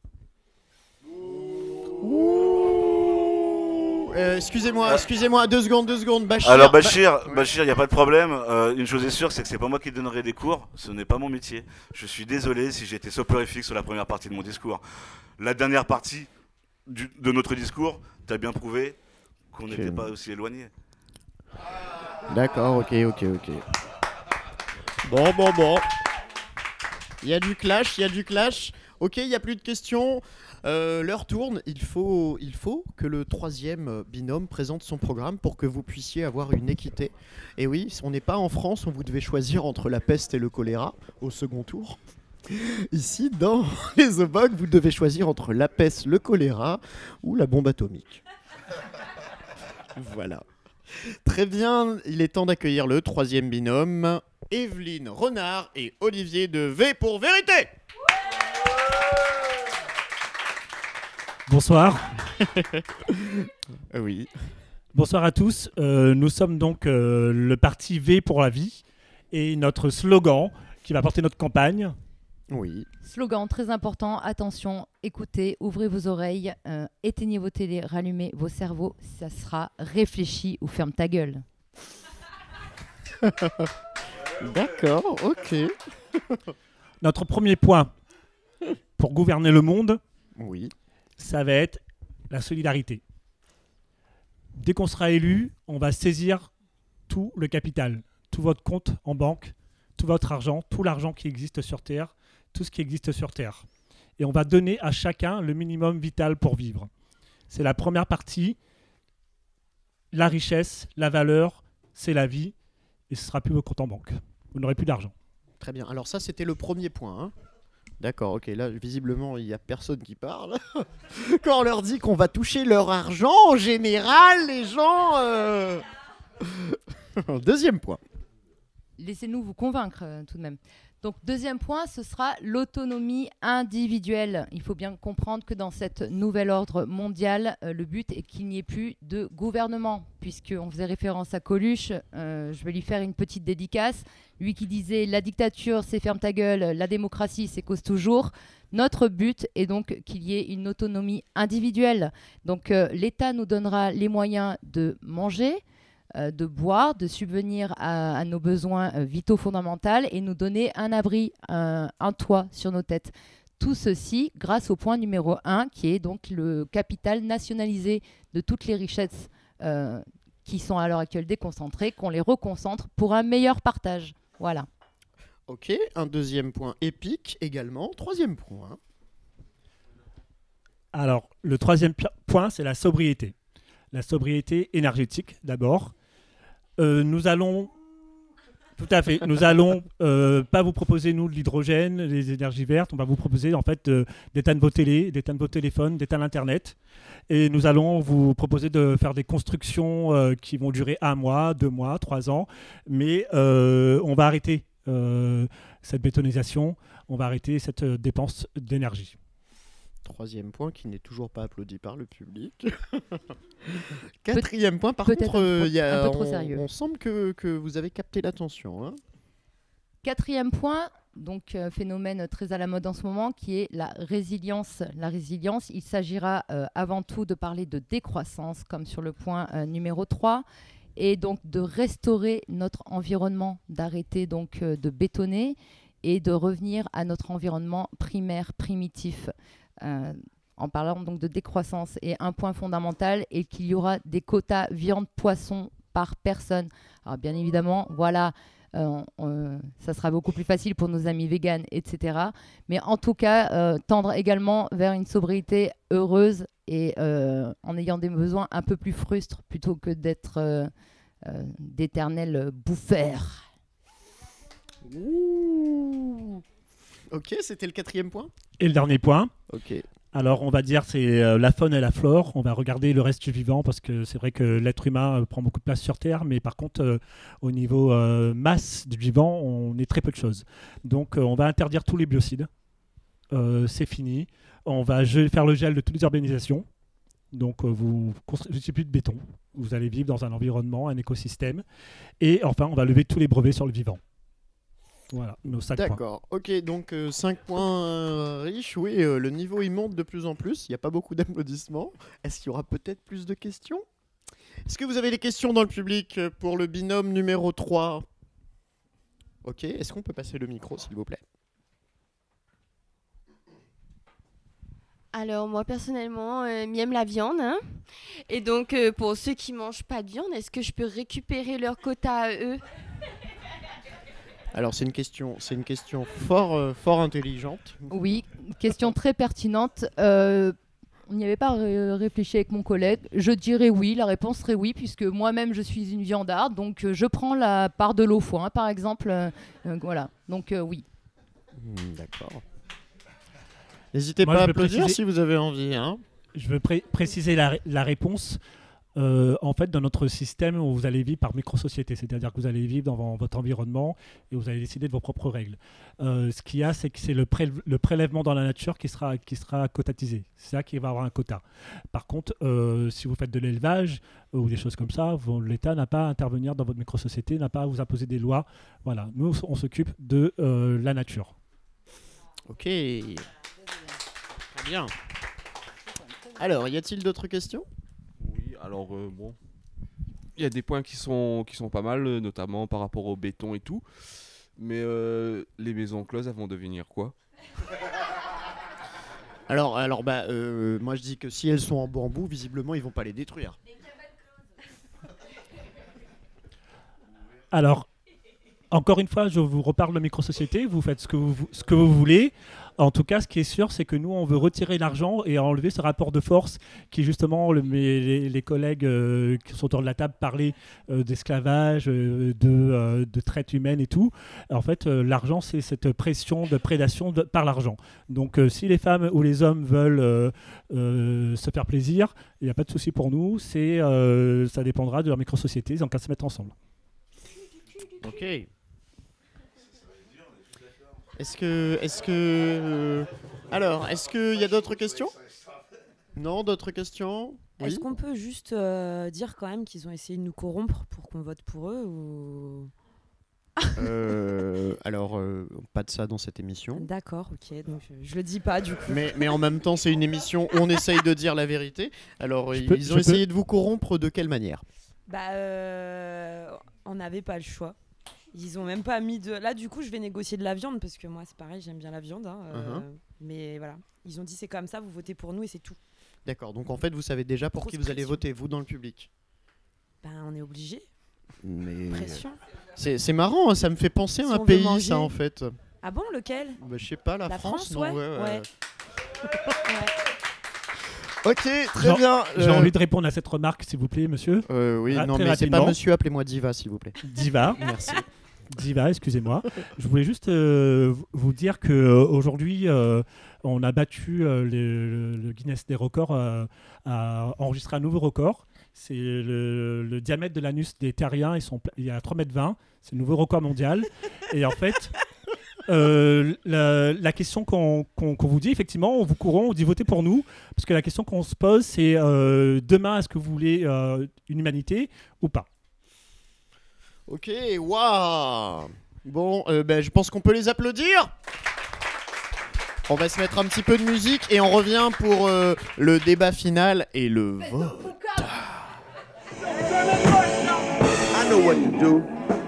Euh, excusez-moi, excusez-moi, deux secondes, deux secondes. Bachir. Alors Ba- Bachir, Bachir, il n'y a pas de problème. Euh, une chose est sûre, c'est que c'est pas moi qui donnerai des cours. Ce n'est pas mon métier. Je suis désolé si j'ai été soporifique sur la première partie de mon discours. La dernière partie du- de notre discours, t'as bien prouvé qu'on n'était Ok. pas aussi éloignés. D'accord, ok, ok, ok. Bon, bon, bon. Il y a du clash, il y a du clash. Ok, il n'y a plus de questions. Euh, L'heure tourne. Il faut, il faut que le troisième binôme présente son programme pour que vous puissiez avoir une équité. Et oui, on n'est pas en France où vous devez choisir entre la peste et le choléra au second tour. Ici, dans les Obock, vous devez choisir entre la peste, le choléra ou la bombe atomique. Voilà. Très bien, il est temps d'accueillir le troisième binôme, Evelyne Renard et Olivier de V pour Vérité. Bonsoir. Oui. Bonsoir à tous. Euh, nous sommes donc euh, le parti V pour la vie et notre slogan qui va porter notre campagne. Oui. Slogan très important, attention, écoutez, ouvrez vos oreilles, euh, éteignez vos télés, rallumez vos cerveaux, ça sera réfléchi ou ferme ta gueule. D'accord, ok. Notre premier point pour gouverner le monde, Oui. ça va être la solidarité. Dès qu'on sera élu, on va saisir tout le capital, tout votre compte en banque, tout votre argent, tout l'argent qui existe sur Terre, tout ce qui existe sur Terre. Et on va donner à chacun le minimum vital pour vivre. C'est la première partie. La richesse, la valeur, c'est la vie. Et ce ne sera plus vos comptes en banque. Vous n'aurez plus d'argent. Très bien. Alors ça, c'était le premier point. hein. D'accord, ok. Là, visiblement, il n'y a personne qui parle. Quand on leur dit qu'on va toucher leur argent, en général, les gens... euh, Deuxième point. Laissez-nous vous convaincre euh, tout de même. Donc, deuxième point, ce sera l'autonomie individuelle. Il faut bien comprendre que dans cet nouvel ordre mondial, euh, le but est qu'il n'y ait plus de gouvernement. Puisqu'on faisait référence à Coluche, euh, je vais lui faire une petite dédicace. Lui qui disait « La dictature, c'est ferme ta gueule, la démocratie, c'est cause toujours ». Notre but est donc qu'il y ait une autonomie individuelle. Donc, euh, l'État nous donnera les moyens de manger, de boire, de subvenir à, à nos besoins euh, vitaux fondamentaux et nous donner un abri, un, un toit sur nos têtes. Tout ceci grâce au point numéro un, qui est donc le capital nationalisé de toutes les richesses euh, qui sont à l'heure actuelle déconcentrées, qu'on les reconcentre pour un meilleur partage. Voilà. Ok, un deuxième point épique également. Troisième point. Alors, le troisième pi- point, c'est la sobriété. La sobriété énergétique, d'abord. Euh, nous allons, tout à fait, nous allons euh, pas vous proposer, nous, de l'hydrogène, les énergies vertes. On va vous proposer, en fait, euh, d'éteindre vos télés, d'éteindre vos téléphones, d'éteindre Internet. Et nous allons vous proposer de faire des constructions euh, qui vont durer un mois, deux mois, trois ans. Mais euh, on va arrêter euh, cette bétonisation, on va arrêter cette euh, dépense d'énergie. Troisième point qui n'est toujours pas applaudi par le public. Quatrième point, par contre, euh, y a, un peu trop on, sérieux. on semble que, que vous avez capté l'attention. Hein. Quatrième point, donc euh, phénomène très à la mode en ce moment, qui est la résilience. La résilience, il s'agira euh, avant tout de parler de décroissance, comme sur le point euh, numéro trois, et donc de restaurer notre environnement, d'arrêter donc euh, de bétonner et de revenir à notre environnement primaire, primitif. Euh, en parlant donc de décroissance, et un point fondamental est qu'il y aura des quotas viande-poisson par personne. Alors bien évidemment, voilà, euh, euh, ça sera beaucoup plus facile pour nos amis véganes, et cetera. Mais en tout cas, euh, tendre également vers une sobriété heureuse et euh, en ayant des besoins un peu plus frustres plutôt que d'être euh, euh, d'éternels bouffeurs. Ouh. Ok, c'était le quatrième point. Et le dernier point. Ok. Alors, on va dire c'est euh, la faune et la flore. On va regarder le reste du vivant parce que c'est vrai que l'être humain euh, prend beaucoup de place sur Terre, mais par contre, euh, au niveau euh, masse du vivant, on est très peu de choses. Donc, euh, on va interdire tous les biocides. Euh, c'est fini. On va gel- faire le gel de toutes les urbanisations. Donc, euh, vous ne construisez plus de béton. Vous allez vivre dans un environnement, un écosystème. Et enfin, on va lever tous les brevets sur le vivant. Voilà, nos cinq points. D'accord, ok, donc cinq points euh, riches, oui, euh, le niveau il monte de plus en plus, il n'y a pas beaucoup d'applaudissements. Est-ce qu'il y aura peut-être plus de questions? Est-ce que vous avez des questions dans le public pour le binôme numéro trois? Ok, est-ce qu'on peut passer le micro s'il vous plaît? Alors moi personnellement, euh, j'aime la viande. Hein. Et donc euh, pour ceux qui mangent pas de viande, est-ce que je peux récupérer leur quota à eux? Alors c'est une question, c'est une question fort, euh, fort intelligente. Oui, question très pertinente. Euh, on n'y avait pas ré- réfléchi avec mon collègue. Je dirais oui, la réponse serait oui, puisque moi-même je suis une viandarde, donc euh, je prends la part de l'eau foin, par exemple. Euh, euh, voilà, donc euh, oui. Hmm, d'accord. N'hésitez Moi, pas je à veux applaudir préciser- si vous avez envie. Hein. Je veux pré- préciser la, ré- la réponse. Euh, en fait, dans notre système, où vous allez vivre par micro-société, c'est-à-dire que vous allez vivre dans vo- votre environnement et vous allez décider de vos propres règles. Euh, ce qu'il y a, c'est que c'est le, préle- le prélèvement dans la nature qui sera, qui sera quotatisé. C'est ça qui va avoir un quota. Par contre, euh, si vous faites de l'élevage euh, ou des choses comme ça, vous- l'État n'a pas à intervenir dans votre micro-société, n'a pas à vous imposer des lois. Voilà, nous, on s'occupe de euh, la nature. Ok. Très bien. Alors, y a-t-il d'autres questions? Oui, alors euh, bon, il y a des points qui sont, qui sont pas mal, euh, notamment par rapport au béton et tout. Mais euh, les maisons closes, elles vont devenir quoi? Alors, alors bah, euh, moi je dis que si elles sont en bambou, visiblement ils vont pas les détruire. Alors, encore une fois, je vous reparle de micro-société, vous faites ce que vous, ce que vous voulez. En tout cas, ce qui est sûr, c'est que nous, on veut retirer l'argent et enlever ce rapport de force qui, justement, le, mes- les, les collègues euh, qui sont autour de la table parlaient euh, d'esclavage, euh, de, euh, de traite humaine et tout. En fait, euh, l'argent, c'est cette pression de prédation de- par l'argent. Donc, euh, si les femmes ou les hommes veulent euh, euh, se faire plaisir, il n'y a pas de souci pour nous. C'est, euh, ça dépendra de leur micro-société. Ils ont qu'à se mettre ensemble. Ok. Est-ce que, est-ce que, euh, alors, est-ce qu'il y a d'autres questions? Non, d'autres questions? Est-ce Oui. qu'on peut juste euh, dire quand même qu'ils ont essayé de nous corrompre pour qu'on vote pour eux ou... Euh, alors, euh, pas de ça dans cette émission. D'accord, ok, donc je, je le dis pas du coup. Mais, mais en même temps, c'est une émission où on essaye de dire la vérité. Alors, Je ils peux- ont je peux- essayé de vous corrompre de quelle manière? Bah, euh, on n'avait pas le choix. Ils ont même pas mis de. Là, du coup, je vais négocier de la viande parce que moi, c'est pareil, j'aime bien la viande. Hein, euh, Uh-huh. Mais voilà, ils ont dit c'est comme ça, vous votez pour nous et c'est tout. D'accord, donc en fait, vous savez déjà pour Grosse qui vous allez pression. voter, vous, dans le public. Ben, on est obligé. Mais Pression. c'est c'est marrant, hein, ça me fait penser Si à on un veut pays, manger. ça, en fait. Ah bon, lequel? Bah, je sais pas, la, La France, France, non, ouais, ouais, ouais. Ok, très J'ai- bien. J'ai euh, envie de répondre à cette remarque, s'il vous plaît, monsieur. euh, oui, Ah, non, très mais c'est pas rapidement. monsieur, appelez-moi Diva, s'il vous plaît. Diva. Merci. Diva, excusez-moi. Je voulais juste euh, vous dire qu'aujourd'hui, euh, on a battu euh, le, le Guinness des records, euh, a enregistré un nouveau record. C'est le, le diamètre de l'anus des terriens, ils sont, pla- il y a trois mètres vingt. C'est le nouveau record mondial. Et en fait, euh, la, la question qu'on qu'on- qu'on vous dit, effectivement, on vous courant, on dit votez pour nous. Parce que la question qu'on se pose, c'est euh, demain, est-ce que vous voulez euh, une humanité ou pas? Ok, waouh. Bon, euh, ben, je pense qu'on peut les applaudir. On va se mettre un petit peu de musique et on revient pour euh, le débat final et le vote. I know what to do.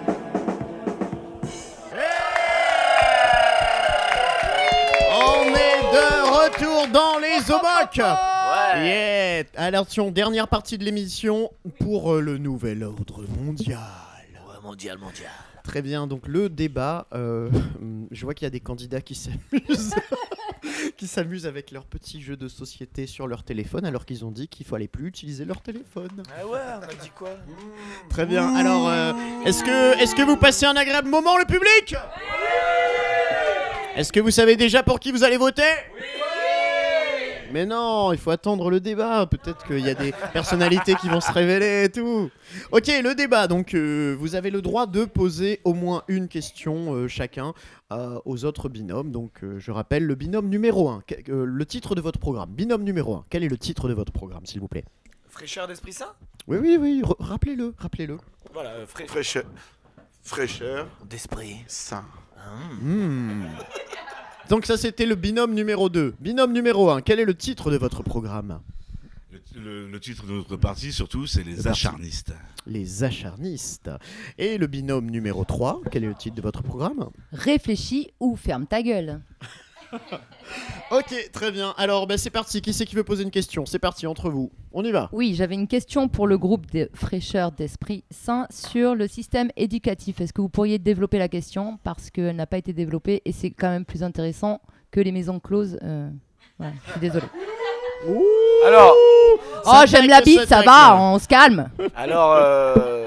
On est de retour dans les Oboc. Ouais. Yeah. Attention, dernière partie de l'émission pour euh, le nouvel ordre mondial. Ouais, mondial, mondial. Très bien, donc le débat, euh, je vois qu'il y a des candidats qui s'amusent qui s'amusent avec leur petit jeu de société sur leur téléphone alors qu'ils ont dit qu'il fallait plus utiliser leur téléphone. Ah ouais, on a dit quoi? Très bien, alors euh, est-ce que, est-ce que vous passez un agréable moment le public? Est-ce que vous savez déjà pour qui vous allez voter? Mais non, il faut attendre le débat. Peut-être qu'il y a des personnalités qui vont se révéler et tout. Ok, le débat. Donc, euh, vous avez le droit de poser au moins une question euh, chacun euh, aux autres binômes. Donc, euh, je rappelle le binôme numéro un. Que- euh, le titre de votre programme. Binôme numéro un. Quel est le titre de votre programme, s'il vous plaît? Fraîcheur d'esprit sain? Oui, oui, oui. re- rappelez-le, rappelez-le. Voilà, euh, fra- Fraîcheur. Fraîcheur. d'esprit. Sain. Hmm. Donc, ça, c'était le binôme numéro deux. Binôme numéro un. Quel est le titre de votre programme? Le, le- le titre de notre parti, surtout, c'est Les Le parti. Acharnistes. Les acharnistes. Et le binôme numéro trois, quel est le titre de votre programme? Réfléchis ou ferme ta gueule. Ok, très bien. Alors, bah, c'est parti. Qui c'est qui veut poser une question? C'est parti, entre vous. On y va. Oui, j'avais une question pour le groupe de fraîcheur d'esprit sain sur le système éducatif. Est-ce que vous pourriez développer la question parce qu'elle n'a pas été développée et c'est quand même plus intéressant que les maisons closes. Euh, voilà, je suis désolée. Alors, Oh, Ça j'aime tacle, la bite, ça tacle. va, on se calme. alors, euh,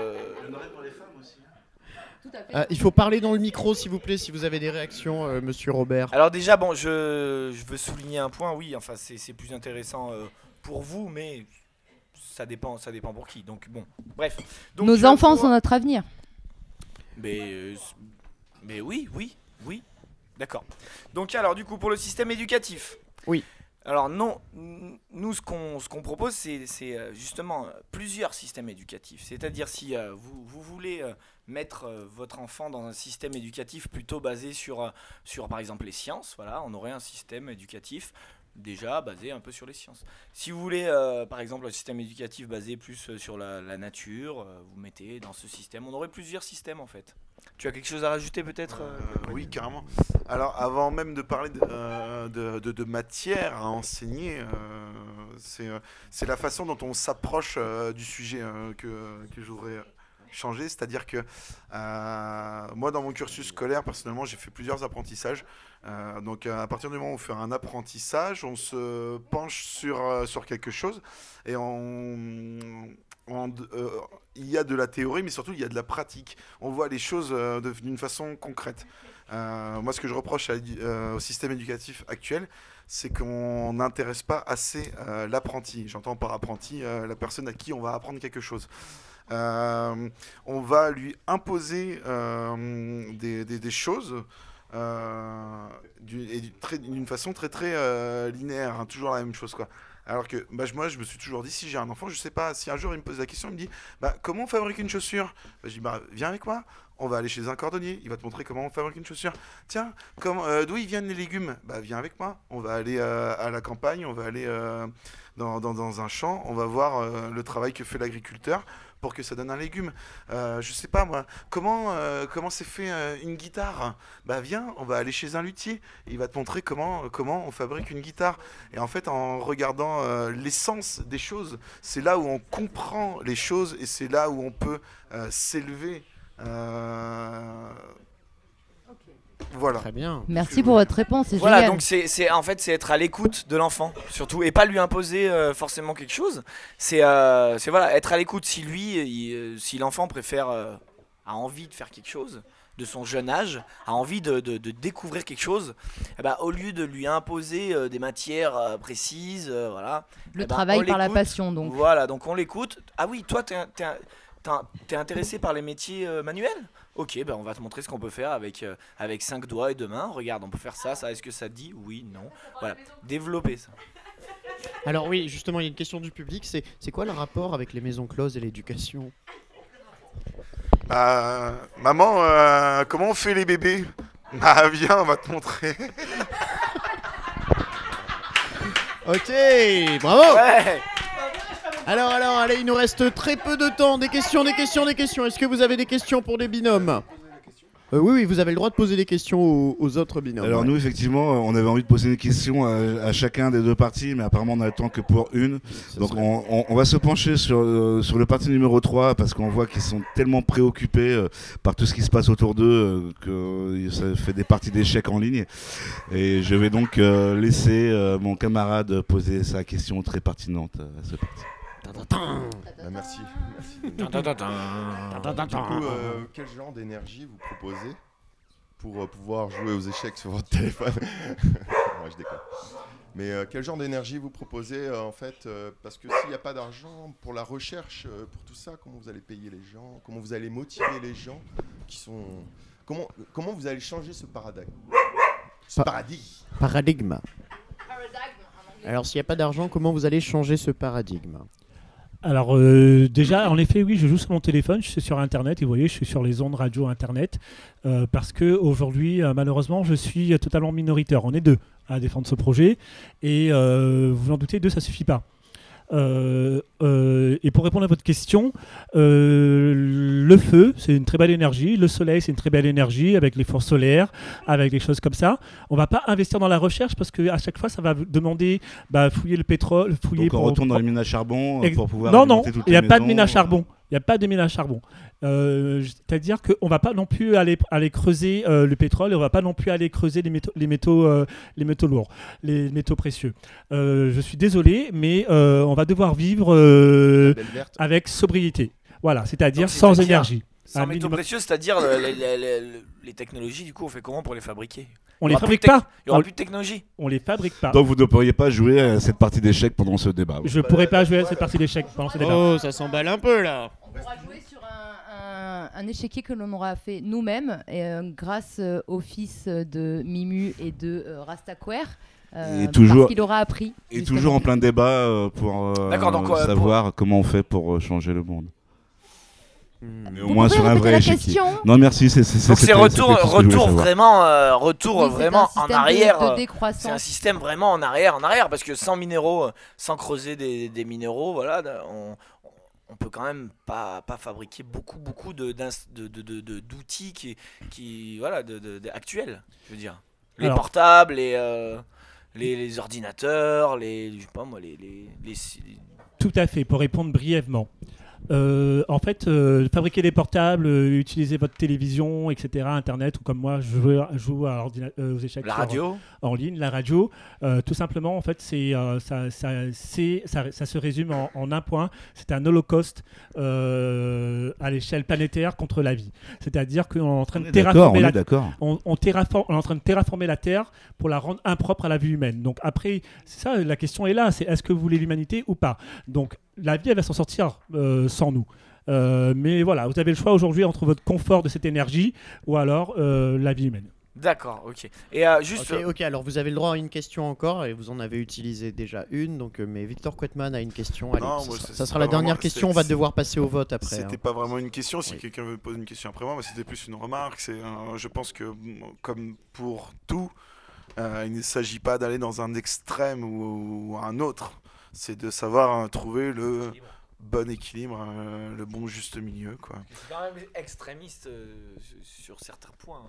Euh, il faut parler dans le micro, s'il vous plaît, si vous avez des réactions, euh, monsieur Robert. alors déjà, bon, je, je veux souligner un point. Oui, enfin, c'est c'est plus intéressant euh, pour vous, mais ça dépend, ça dépend pour qui. Donc bon, bref. Donc, Nos euh, enfants pour- sont notre avenir. Mais, euh, c- mais oui, oui, oui. D'accord. Donc alors, du coup, pour le système éducatif. Oui. Alors non, n- nous, ce qu'on ce qu'on propose, c'est c'est, euh, justement euh, plusieurs systèmes éducatifs. C'est-à-dire si euh, vous, vous voulez euh, mettre euh, votre enfant dans un système éducatif plutôt basé sur, euh, sur, par exemple, les sciences, voilà, on aurait un système éducatif déjà basé un peu sur les sciences. Si vous voulez, euh, par exemple, un système éducatif basé plus euh, sur la, la nature, euh, vous mettez dans ce système. On aurait plusieurs systèmes, en fait. Tu as quelque chose à rajouter, peut-être euh, Euh, oui, carrément. Alors, avant même de parler de, euh, de, de- de matière à enseigner, euh, c'est euh, c'est la façon dont on s'approche euh, du sujet euh, que, que je voudrais changer. C'est-à-dire que euh, moi, dans mon cursus scolaire, personnellement, j'ai fait plusieurs apprentissages. Euh, donc, euh, à partir du moment où on fait un apprentissage, on se penche sur, euh, sur quelque chose et on, on- euh, il y a de la théorie, mais surtout il y a de la pratique. On voit les choses euh, de- d'une façon concrète. Euh, moi, ce que je reproche à l'édu- euh, au système éducatif actuel, c'est qu'on n'intéresse pas assez euh, l'apprenti. J'entends par apprenti euh, la personne à qui on va apprendre quelque chose. Euh, on va lui imposer euh, des, des- des choses euh, du- et du- très- d'une façon très très euh, linéaire, hein, toujours la même chose quoi. Alors que bah, je- moi je me suis toujours dit, si j'ai un enfant, je sais pas, si un jour il me pose la question, il me dit bah, comment on fabrique une chaussure, bah, je dis bah, viens avec moi, on va aller chez un cordonnier, il va te montrer comment on fabrique une chaussure. Tiens, comment, euh, d'où ils viennent les légumes, bah viens avec moi, on va aller euh, à la campagne, on va aller euh, dans, dans- dans un champ, on va voir euh, le travail que fait l'agriculteur pour que ça donne un légume. Euh, je sais pas moi, comment euh, comment c'est fait euh, une guitare, bah viens, on va aller chez un luthier, il va te montrer comment comment on fabrique une guitare. Et en fait, en regardant euh, l'essence des choses, c'est là où on comprend les choses et c'est là où on peut euh, s'élever. Euh, Voilà. Très bien. Merci pour votre réponse, c'est Voilà, génial. donc c'est, c'est en fait c'est être à l'écoute de l'enfant surtout et pas lui imposer euh, forcément quelque chose. C'est, euh, c'est voilà, être à l'écoute. Si lui, il, euh, si l'enfant préfère, euh, a envie de faire quelque chose de son jeune âge, a envie de, de, de découvrir quelque chose, eh ben, au lieu de lui imposer euh, des matières euh, précises, euh, voilà. Le eh ben, travail on par la l'écoute. passion, donc. Voilà, donc on l'écoute. Ah oui, toi t'es, t'es, t'es, t'es intéressé par les métiers euh, manuels ? Ok, ben on va te montrer ce qu'on peut faire avec, euh, avec cinq doigts et deux mains. Regarde, on peut faire ça, ça. Est-ce que ça te dit ? Oui, non. Voilà, développer ça. Alors oui, justement, il y a une question du public, c'est c'est quoi le rapport avec les maisons closes et l'éducation ? Bah, maman, euh, comment on fait les bébés? Bah viens, on va te montrer. Ok, bravo. Ouais. Alors, alors, allez, il nous reste très peu de temps. Des questions, des questions, des questions. Est-ce que vous avez des questions pour des binômes ? Euh, oui, oui, vous avez le droit de poser des questions aux, aux autres binômes. Alors ouais. nous, effectivement, on avait envie de poser une question à, à chacun des deux parties, mais apparemment on n'a le temps que pour une. Ça Donc serait- on, on- on va se pencher sur, euh, sur le parti numéro trois, parce qu'on voit qu'ils sont tellement préoccupés euh, par tout ce qui se passe autour d'eux euh, que ça fait des parties d'échecs en ligne. Et je vais donc euh, laisser euh, mon camarade poser sa question très pertinente à ce parti. Ah, merci. merci. Du coup, euh, quel genre d'énergie vous proposez pour euh, pouvoir jouer aux échecs sur votre téléphone? Ouais, je déconne. Mais euh, quel genre d'énergie vous proposez euh, en fait euh, parce que s'il n'y a pas d'argent pour la recherche, euh, pour tout ça, comment vous allez payer les gens? Comment vous allez motiver les gens qui sont... Comment, comment vous allez changer ce paradigme? Ce Pa- paradigme Paradigme. Alors, s'il n'y a pas d'argent, comment vous allez changer ce paradigme ? Alors euh, déjà, en effet, oui, je joue sur mon téléphone, je suis sur Internet, et vous voyez, je suis sur les ondes radio Internet, euh, parce que aujourd'hui, euh, malheureusement, je suis totalement minoritaire. On est deux à défendre ce projet, et euh, vous en doutez, deux, ça suffit pas. Euh, euh, et pour répondre à votre question, euh, le feu, c'est une très belle énergie. Le soleil, c'est une très belle énergie avec les forces solaires, avec des choses comme ça. On va pas investir dans la recherche parce que à chaque fois, ça va vous demander bah, fouiller le pétrole, fouiller. Donc on pour- retourne dans pour- les mines à charbon euh, Ex- pour pouvoir non, non, alimenter toutes il n'y a les pas de maisons. mine à charbon. Il n'y a pas de mine à charbon. Euh, C'est-à-dire qu'on ne va pas non plus aller, aller creuser euh, le pétrole et on ne va pas non plus aller creuser les métaux, les métaux, euh, les métaux lourds, les métaux précieux. Euh, je suis désolé, mais euh, on va devoir vivre euh, belle verte. avec sobriété. Voilà, c'est-à-dire Donc, sans c'est-à-dire énergie. Sans Un métaux minimum- précieux, c'est-à-dire euh, les, les- les- les technologies, du coup, on fait comment pour les fabriquer? On Il y les aura plus fabrique de tec- pas. Il n'y aura On- plus de technologie. On les fabrique pas. Donc vous ne pourriez pas jouer à cette partie d'échecs pendant ce débat. Je ne pourrais pas jouer à cette partie d'échecs pendant ce débat. Oh, ça s'emballe un peu là. On pourra jouer sur un, un, un échiquier que l'on aura fait nous-mêmes et, euh, grâce euh, au fils de Mimu et de euh, Rastaquaire. euh, Et toujours- parce qu'il aura appris. Et justement. toujours en plein débat euh, pour euh, D'accord, donc, euh, savoir comment on fait pour euh, changer le monde. Mais au Vous moins pouvez sur un répéter vrai la échiquier. question Non merci, c'est c'est Donc c'est c'était- retour, c'était tout ce que je voulais retour savoir. vraiment, euh, retour Oui, c'est vraiment un en système de- arrière. de euh, décroissance. C'est un système vraiment en arrière, en arrière, parce que sans minéraux, euh, sans creuser des, des minéraux, voilà, de- on, on peut quand même pas, pas fabriquer beaucoup, beaucoup de, d'ins- de, de, de- de- d'outils qui, qui, voilà, de, de- de- actuels, je veux dire. Les Alors- portables, les, euh, les, les ordinateurs, les, je sais pas moi, les, les, les- les- Tout à fait, pour répondre brièvement. Euh, en fait, euh, fabriquer des portables, euh, utiliser votre télévision, et cetera, Internet, ou comme moi, je joue, je joue à ordina- euh, aux échecs la sur- radio. en ligne, la radio, euh, tout simplement, en fait, c'est, euh, ça, ça, c'est, ça, ça se résume en, en un point, c'est un holocauste euh, à l'échelle planétaire contre la vie. C'est-à-dire qu'on est en train On de est d'accord, terraformer on la est d'accord. on, on terraforme- on est en train de terraformer la Terre pour la rendre impropre à la vie humaine. Donc après, c'est ça, la question est là, c'est est-ce que vous voulez l'humanité ou pas? Donc la vie, elle va s'en sortir euh, sans nous. Euh, mais voilà, vous avez le choix aujourd'hui entre votre confort de cette énergie ou alors euh, la vie humaine. D'accord, ok. Et euh, juste. Ok, ok, alors vous avez le droit à une question encore et vous en avez utilisé déjà une. Donc, euh, mais Victor Quetman a une question. Allez, Non, ça moi, sera, c'est- ça c'est sera pas la dernière vraiment- question. On c'est- va devoir passer au vote après. C'était hein. pas vraiment une question. Si Oui. quelqu'un veut poser une question après moi, mais c'était plus une remarque. C'est, euh, je pense que, mm, comme pour tout, euh, il ne s'agit pas d'aller dans un extrême ou, ou un autre. C'est de savoir euh, trouver le bon équilibre, euh, le bon juste milieu, quoi. C'est quand même extrémiste euh, sur certains points.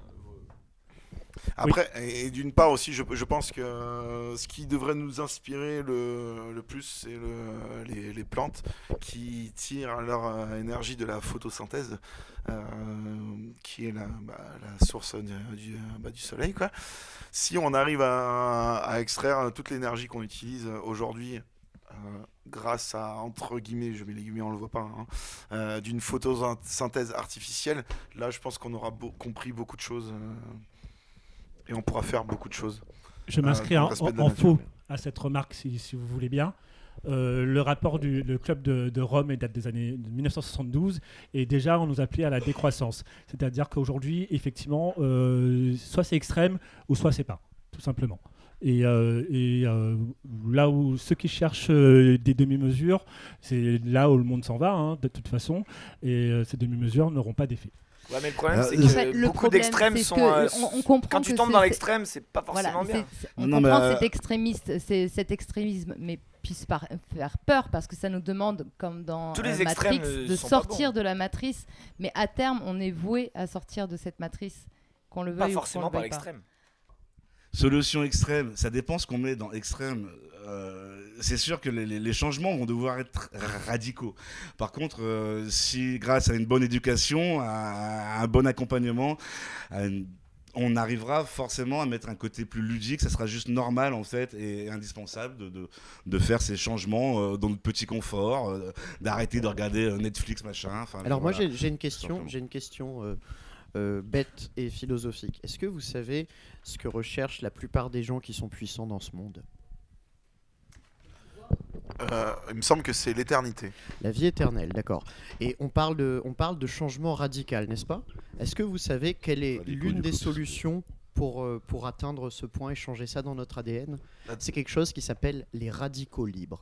Après, et, et d'une part aussi, je, je pense que euh, ce qui devrait nous inspirer le, le plus, c'est le, les, les plantes qui tirent leur euh, énergie de la photosynthèse, euh, qui est la, bah, la source du, du, bah, du soleil, quoi. Si on arrive à, à extraire toute l'énergie qu'on utilise aujourd'hui, euh, grâce à, entre guillemets, je mets les guillemets, on le voit pas, hein, euh, d'une photosynthèse artificielle, là je pense qu'on aura beau- compris beaucoup de choses. Euh, Et on pourra faire beaucoup de choses. Je euh, m'inscris dans le en, respect de la en nature. faux à cette remarque, si, si vous voulez bien. Euh, le rapport du le club de, de Rome date des années mille neuf cent soixante-douze et déjà on nous appelait à la décroissance. C'est-à-dire qu'aujourd'hui, effectivement, euh, soit c'est extrême ou soit c'est pas, tout simplement. Et, euh, et euh, là où ceux qui cherchent euh, des demi-mesures, c'est là où le monde s'en va, hein, de toute façon, et euh, ces demi-mesures n'auront pas d'effet. Ouais, mais le problème, Euh, c'est le- que Le beaucoup problème, d'extrêmes c'est sont. que, euh, on- on comprend quand tu que tombes c'est- dans c'est- l'extrême, c'est pas Voilà, forcément bien. c'est- c'est- on Non, mais, comprend euh, cet extrémiste, c'est- cet extrémisme, mais puisse par- faire peur parce que ça nous demande, comme dans Tous euh, les extrêmes, Matrix, euh, de sont pas sortir bons. de la matrice. Mais à terme, on est voué à sortir de cette matrice, qu'on le veuille Pas ou qu'on forcément le par veuille pas. l'extrême. Solution extrême, ça dépend ce qu'on met dans extrême. Euh, c'est sûr que les, les- les changements vont devoir être radicaux. Par contre, euh, si grâce à une bonne éducation, à, à un bon accompagnement, à une- on arrivera forcément à mettre un côté plus ludique, ça sera juste normal en fait et indispensable de, de, de faire ces changements euh, dans le petit confort, euh, d'arrêter de regarder euh, Netflix, machin. Enfin, Alors moi voilà. j'ai j'ai une question, Simplement. j'ai une question euh, euh, bête et philosophique. Est-ce que vous savez ce que recherchent la plupart des gens qui sont puissants dans ce monde? Euh, il me semble que c'est l'éternité. La vie éternelle, d'accord. Et on parle de, on parle de changement radical, n'est-ce pas? Est-ce que vous savez quelle est Radical, l'une du des coup. solutions pour, euh, pour atteindre ce point et changer ça dans notre A D N? La- C'est quelque chose qui s'appelle les radicaux libres.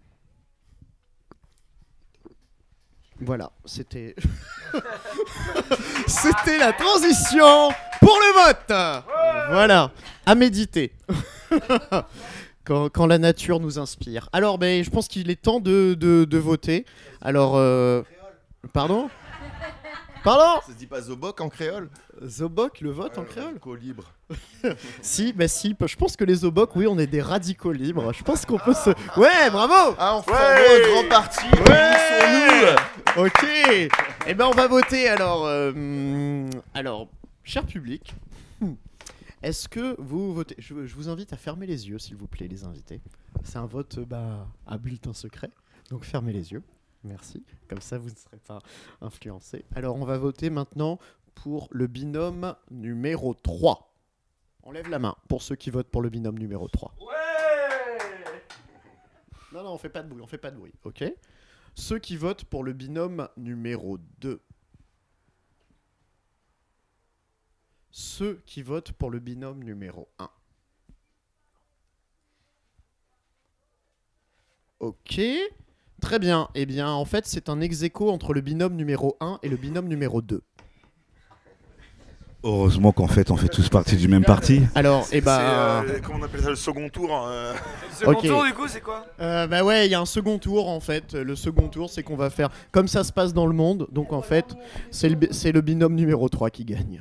Voilà, c'était c'était la transition pour le vote. Voilà, à méditer. Quand, quand la nature nous inspire. Alors, ben, je pense qu'il est temps de, de, de voter. Alors, euh, pardon Pardon Ça se dit pas Zobok en créole? Zobok, le vote en créole? Radicaux libres. Si, bah si, je pense que les Zobok, oui, on est des radicaux libres. Je pense qu'on peut se... Ouais, bravo. Ah, on fait Ouais. un grand parti. Ouais. Ok. Eh ben, on va voter alors. euh, hum, alors, cher public, hum, est-ce que vous votez? je, je vous invite à fermer les yeux, s'il vous plaît, les invités. C'est un vote euh, bah, à bulletin secret, donc fermez les yeux. Merci. Comme ça, vous ne serez pas influencés. Alors, on va voter maintenant pour le binôme numéro trois. On lève la main pour ceux qui votent pour le binôme numéro trois. Non, non, on fait pas de bruit, on fait pas de bruit, ok? Ceux qui votent pour le binôme numéro deux. Ceux qui votent pour le binôme numéro un. Ok. Très bien. Eh bien, en fait, c'est un ex-aequo entre le binôme numéro un et le binôme numéro deux. Heureusement qu'en fait, on fait tous partie du même parti. Alors, eh C'est, ben... euh, comment on appelle ça, le second tour euh, Le second Ok. tour, du coup, c'est quoi? Euh, bah ouais, il y a un second tour en fait. Le second tour, c'est qu'on va faire comme ça se passe dans le monde. Donc en fait, c'est le, bi- c'est le binôme numéro trois qui gagne.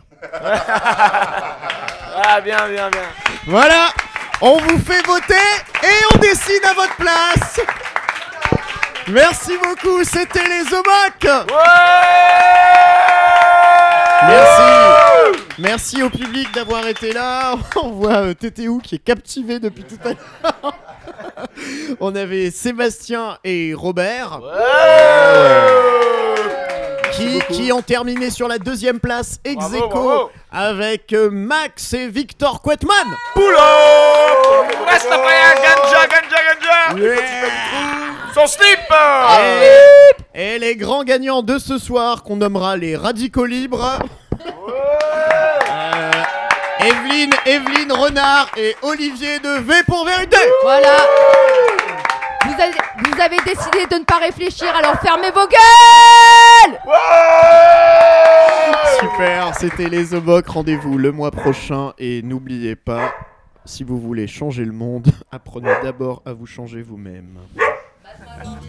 Ah, bien, bien, bien. Voilà, on vous fait voter et on décide à votre place. Merci beaucoup, c'était les Zobok. Merci. Merci au public d'avoir été là. On voit euh, Tétéou qui est captivé depuis tout à l'heure. On avait Sébastien et Robert qui, qui ont terminé sur la deuxième place ex Bravo, aequo bravo. avec euh, Max et Victor Quetman. Reste après, ganja, ganja, ganja. Yeah. Son slip. Et, et les grands gagnants de ce soir qu'on nommera les radicaux libres. Euh, Evelyne, Evelyne Renard et Olivier de V pour Vérité. Voilà. Vous avez, vous avez décidé de ne pas réfléchir, alors fermez vos gueules. Super, c'était les The Bock. Rendez-vous le mois prochain et n'oubliez pas, si vous voulez changer le monde, apprenez d'abord à vous changer vous-même.